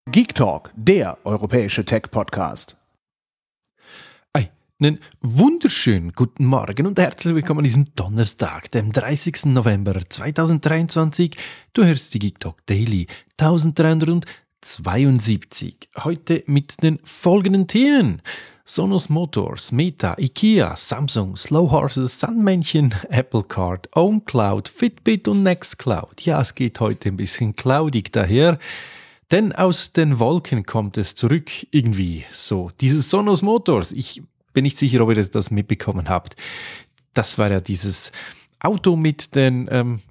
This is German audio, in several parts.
Geek Talk, der europäische Tech-Podcast. Einen wunderschönen guten Morgen und herzlich willkommen an diesem Donnerstag, dem 30. November 2023. Du hörst die Geek Talk Daily 1372. Heute mit den folgenden Themen: Sonos Motors, Meta, IKEA, Samsung, Slow Horses, Sandmännchen, Apple Card, OwnCloud, Fitbit und Nextcloud. Ja, es geht heute ein bisschen cloudig daher. Denn aus den Wolken kommt es zurück, irgendwie so. Dieses Sonos Motors, ich bin nicht sicher, ob ihr das mitbekommen habt. Das war ja dieses Auto mit den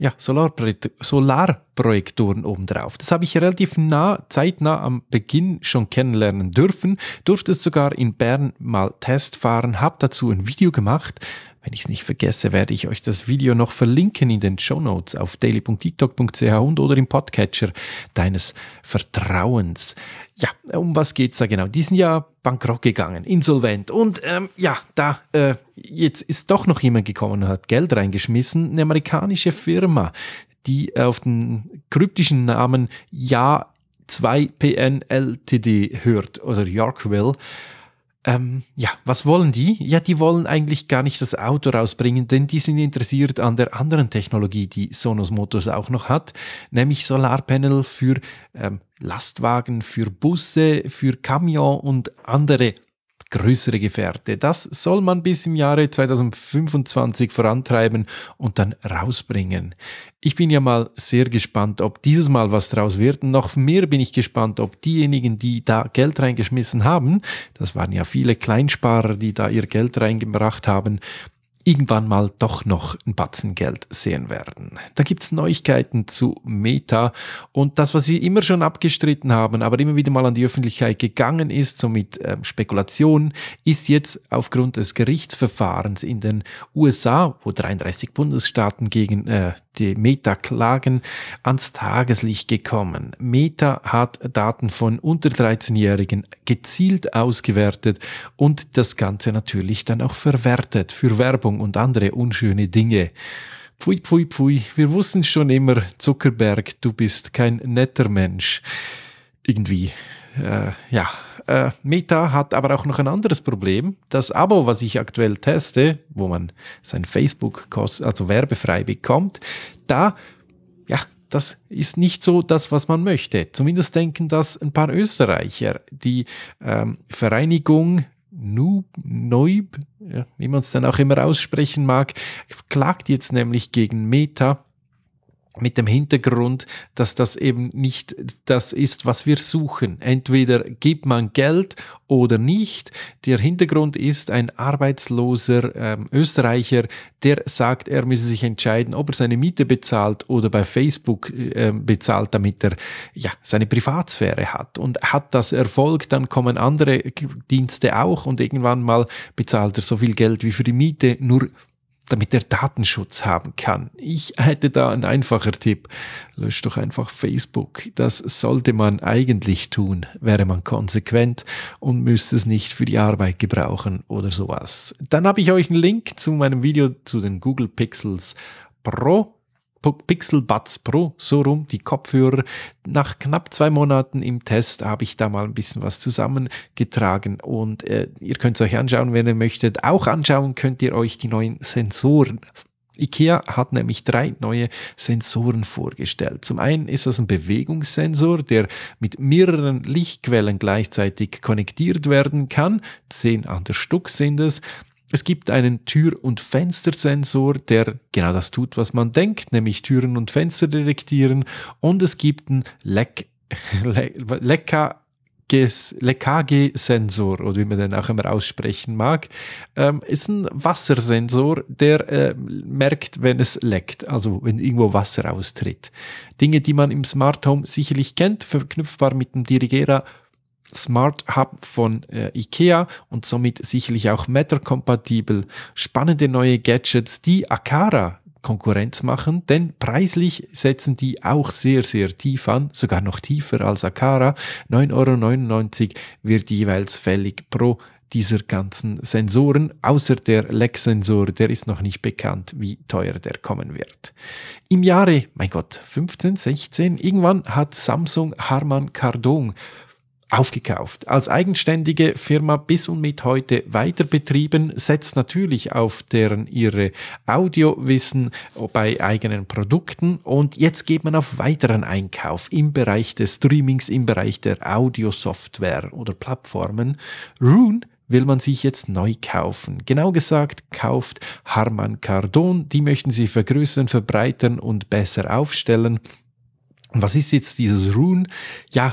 Solarprojektoren obendrauf. Das habe ich relativ zeitnah am Beginn schon kennenlernen dürfen. Durfte es sogar in Bern mal Test fahren, habe dazu ein Video gemacht. Wenn ich es nicht vergesse, werde ich euch das Video noch verlinken in den Shownotes auf daily.geektalk.ch und oder im Podcatcher deines Vertrauens. Ja, um was geht's da genau? Die sind ja bankrott gegangen, insolvent und jetzt ist doch noch jemand gekommen und hat Geld reingeschmissen. Eine amerikanische Firma, die auf den kryptischen Namen Ja2PN Ltd hört oder Yorkville. Was wollen die? Ja, die wollen eigentlich gar nicht das Auto rausbringen, denn die sind interessiert an der anderen Technologie, die Sonos Motors auch noch hat, nämlich Solarpanel für Lastwagen, für Busse, für Camion und andere größere Gefährte. Das soll man bis im Jahre 2025 vorantreiben und dann rausbringen. Ich bin ja mal sehr gespannt, ob dieses Mal was draus wird. Noch mehr bin ich gespannt, ob diejenigen, die da Geld reingeschmissen haben, das waren ja viele Kleinsparer, die da ihr Geld reingebracht haben, irgendwann mal doch noch ein Batzen Geld sehen werden. Da gibt es Neuigkeiten zu Meta und das, was sie immer schon abgestritten haben, aber immer wieder mal an die Öffentlichkeit gegangen ist, so mit Spekulationen, ist jetzt aufgrund des Gerichtsverfahrens in den USA, wo 33 Bundesstaaten gegen die Meta klagen, ans Tageslicht gekommen. Meta hat Daten von unter 13-Jährigen gezielt ausgewertet und das Ganze natürlich dann auch verwertet für Werbung und andere unschöne Dinge. Pfui, pfui, pfui. Wir wussten schon immer, Zuckerberg, du bist kein netter Mensch. Irgendwie, Meta hat aber auch noch ein anderes Problem. Das Abo, was ich aktuell teste, wo man sein Facebook werbefrei bekommt, das ist nicht so das, was man möchte. Zumindest denken das ein paar Österreicher. Die Vereinigung Neub, wie man es dann auch immer aussprechen mag, klagt jetzt nämlich gegen Meta mit dem Hintergrund, dass das eben nicht das ist, was wir suchen. Entweder gibt man Geld oder nicht. Der Hintergrund ist ein arbeitsloser Österreicher, der sagt, er müsse sich entscheiden, ob er seine Miete bezahlt oder bei Facebook bezahlt, damit er seine Privatsphäre hat. Und hat das Erfolg, dann kommen andere Dienste auch und irgendwann mal bezahlt er so viel Geld wie für die Miete, nur damit er Datenschutz haben kann. Ich hätte da einen einfacher Tipp. Löscht doch einfach Facebook. Das sollte man eigentlich tun, wäre man konsequent und müsste es nicht für die Arbeit gebrauchen oder sowas. Dann habe ich euch einen Link zu meinem Video zu den Google Pixel Buds Pro, so rum, die Kopfhörer. Nach knapp 2 Monaten im Test habe ich da mal ein bisschen was zusammengetragen und ihr könnt es euch anschauen, wenn ihr möchtet. Auch anschauen könnt ihr euch die neuen Sensoren. IKEA hat nämlich 3 neue Sensoren vorgestellt. Zum einen ist das ein Bewegungssensor, der mit mehreren Lichtquellen gleichzeitig konnektiert werden kann. 10 an der Stück sind es. Es gibt einen Tür- und Fenstersensor, der genau das tut, was man denkt, nämlich Türen und Fenster detektieren. Und es gibt einen Leckage-Sensor, oder wie man den auch immer aussprechen mag. Ist ein Wassersensor, der merkt, wenn es leckt, also wenn irgendwo Wasser austritt. Dinge, die man im Smart Home sicherlich kennt, verknüpfbar mit dem Dirigera Smart Hub von IKEA und somit sicherlich auch Matter-kompatibel. Spannende neue Gadgets, die Aqara Konkurrenz machen, denn preislich setzen die auch sehr, sehr tief an, sogar noch tiefer als Aqara. 9,99 € wird jeweils fällig pro dieser ganzen Sensoren, außer der Leck-Sensor, der ist noch nicht bekannt, wie teuer der kommen wird. Im Jahre, mein Gott, 15, 16, irgendwann hat Samsung Harman Kardon aufgekauft. Als eigenständige Firma bis und mit heute weiter betrieben, setzt natürlich auf ihre Audiowissen bei eigenen Produkten und jetzt geht man auf weiteren Einkauf im Bereich des Streamings, im Bereich der Audiosoftware oder Plattformen. Roon will man sich jetzt neu kaufen. Genau gesagt, kauft Harman Kardon. Die möchten sie vergrößern, verbreitern und besser aufstellen. Was ist jetzt dieses Roon? Ja,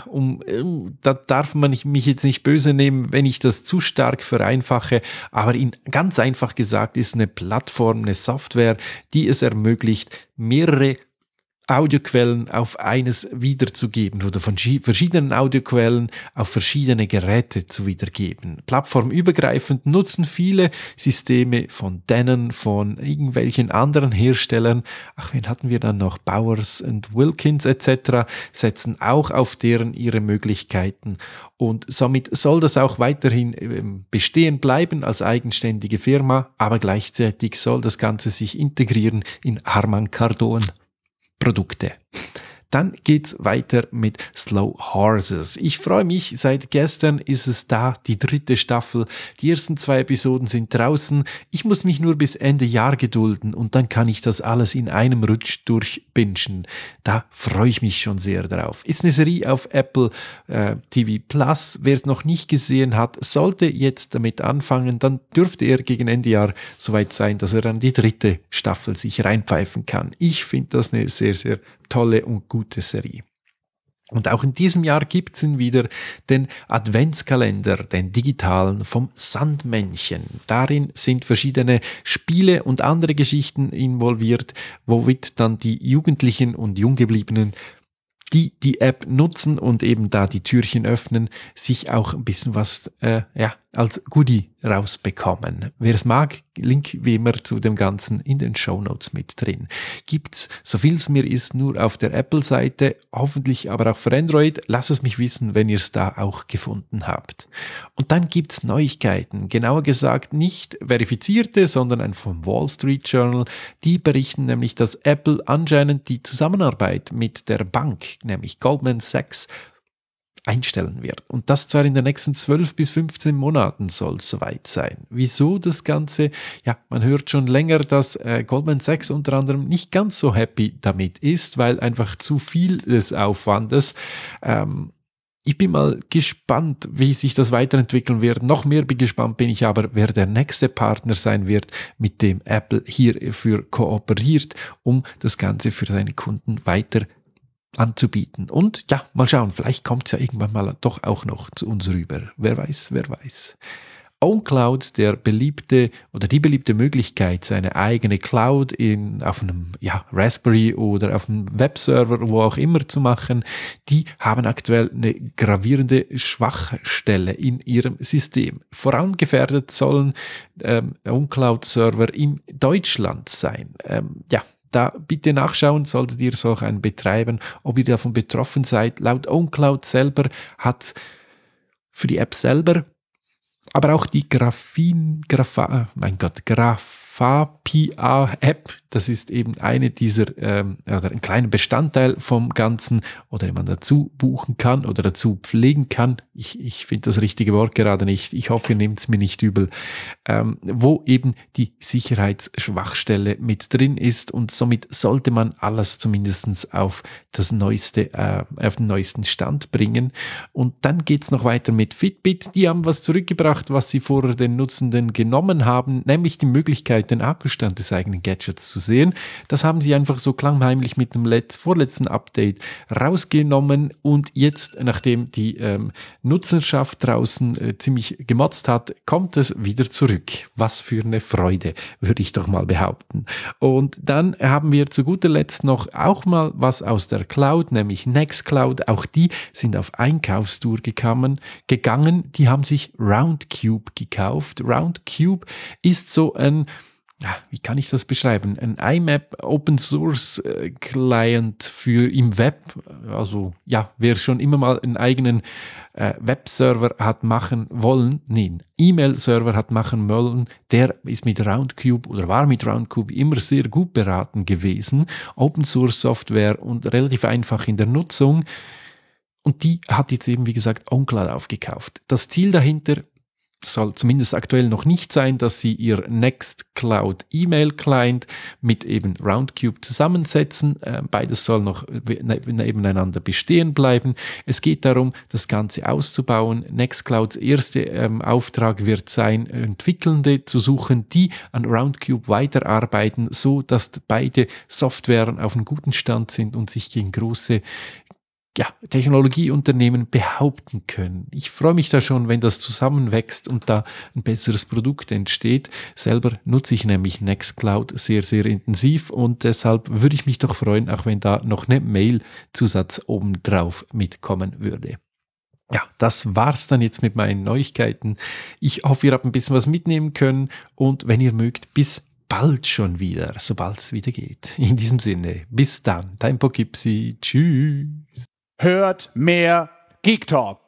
da darf man mich jetzt nicht böse nehmen, wenn ich das zu stark vereinfache, aber ganz einfach gesagt ist eine Plattform, eine Software, die es ermöglicht, mehrere Audioquellen auf eines wiederzugeben oder von verschiedenen Audioquellen auf verschiedene Geräte zu wiedergeben. Plattformübergreifend nutzen viele Systeme von Denon, von irgendwelchen anderen Herstellern, wen hatten wir dann noch, Bowers & Wilkins etc., setzen auch auf ihre Möglichkeiten und somit soll das auch weiterhin bestehen bleiben als eigenständige Firma, aber gleichzeitig soll das Ganze sich integrieren in Harman Kardon Produkte. Dann geht's weiter mit Slow Horses. Ich freue mich, seit gestern ist es da, die 3. Staffel. Die ersten 2 Episoden sind draußen. Ich muss mich nur bis Ende Jahr gedulden und dann kann ich das alles in einem Rutsch durchbingen. Da freue ich mich schon sehr drauf. Ist eine Serie auf Apple TV Plus. Wer es noch nicht gesehen hat, sollte jetzt damit anfangen. Dann dürfte er gegen Ende Jahr soweit sein, dass er dann die 3. Staffel sich reinpfeifen kann. Ich finde das eine sehr, sehr tolle und gute Serie. Und auch in diesem Jahr gibt es wieder den Adventskalender, den digitalen vom Sandmännchen. Darin sind verschiedene Spiele und andere Geschichten involviert, womit dann die Jugendlichen und Junggebliebenen, die App nutzen und eben da die Türchen öffnen, sich auch ein bisschen was als Goodie rausbekommen. Wer es mag, Link wie immer zu dem Ganzen in den Shownotes mit drin. Gibt's, so viel es mir ist, nur auf der Apple-Seite, hoffentlich aber auch für Android. Lasst es mich wissen, wenn ihr es da auch gefunden habt. Und dann gibt's Neuigkeiten, genauer gesagt nicht verifizierte, sondern vom Wall Street Journal. Die berichten nämlich, dass Apple anscheinend die Zusammenarbeit mit der Bank, nämlich Goldman Sachs, einstellen wird. Und das zwar in den nächsten 12 bis 15 Monaten soll es soweit sein. Wieso das Ganze? Ja, man hört schon länger, dass Goldman Sachs unter anderem nicht ganz so happy damit ist, weil einfach zu viel des Aufwandes. Ich bin mal gespannt, wie sich das weiterentwickeln wird. Noch mehr gespannt bin ich aber, wer der nächste Partner sein wird, mit dem Apple hierfür kooperiert, um das Ganze für seine Kunden weiter anzubieten. Und ja, mal schauen, vielleicht kommt es ja irgendwann mal doch auch noch zu uns rüber. Wer weiß, wer weiß. OwnCloud, die beliebte Möglichkeit, seine eigene Cloud auf einem Raspberry oder auf einem Webserver, wo auch immer zu machen, die haben aktuell eine gravierende Schwachstelle in ihrem System. Vor allem gefährdet sollen OwnCloud-Server in Deutschland sein. Da bitte nachschauen, solltet ihr solch einen betreiben, ob ihr davon betroffen seid. Laut OwnCloud selber hat für die App selber, aber auch die Grafapia-App, das ist eben eine dieser, oder ein kleiner Bestandteil vom Ganzen, oder den man dazu buchen kann oder dazu pflegen kann. Ich finde das richtige Wort gerade nicht. Ich hoffe, ihr nehmt es mir nicht übel. Wo eben die Sicherheitsschwachstelle mit drin ist und somit sollte man alles zumindest auf den neuesten Stand bringen. Und dann geht's noch weiter mit Fitbit. Die haben was zurückgebracht, was sie vorher den Nutzenden genommen haben, nämlich die Möglichkeit, den Akkustand des eigenen Gadgets zu sehen. Das haben sie einfach so klammheimlich mit dem vorletzten Update rausgenommen und jetzt, nachdem die Nutzerschaft draußen ziemlich gemotzt hat, kommt es wieder zurück. Was für eine Freude, würde ich doch mal behaupten. Und dann haben wir zu guter Letzt noch auch mal was aus der Cloud, nämlich Nextcloud. Auch die sind auf Einkaufstour gegangen. Die haben sich Roundcube gekauft. Roundcube ist so ein, wie kann ich das beschreiben? Ein IMAP Open Source Client für im Web. Also ja, wer schon immer mal einen eigenen Webserver hat machen wollen, E-Mail-Server hat machen wollen, der ist mit Roundcube oder war mit Roundcube immer sehr gut beraten gewesen. Open-Source-Software und relativ einfach in der Nutzung. Und die hat jetzt eben, wie gesagt, OnCloud aufgekauft. Das Ziel dahinter soll zumindest aktuell noch nicht sein, dass sie ihr Nextcloud E-Mail-Client mit eben Roundcube zusammensetzen. Beides soll noch nebeneinander bestehen bleiben. Es geht darum, das Ganze auszubauen. Nextclouds erster Auftrag wird sein, Entwickelnde zu suchen, die an Roundcube weiterarbeiten, so dass beide Softwaren auf einem guten Stand sind und sich gegen große Technologieunternehmen behaupten können. Ich freue mich da schon, wenn das zusammenwächst und da ein besseres Produkt entsteht. Selber nutze ich nämlich Nextcloud sehr, sehr intensiv und deshalb würde ich mich doch freuen, auch wenn da noch eine Mail-Zusatz obendrauf mitkommen würde. Ja, das war's dann jetzt mit meinen Neuigkeiten. Ich hoffe, ihr habt ein bisschen was mitnehmen können und wenn ihr mögt, bis bald schon wieder, sobald es wieder geht. In diesem Sinne, bis dann, dein Poughkeepsie, tschüss. Hört mehr Geek Talk.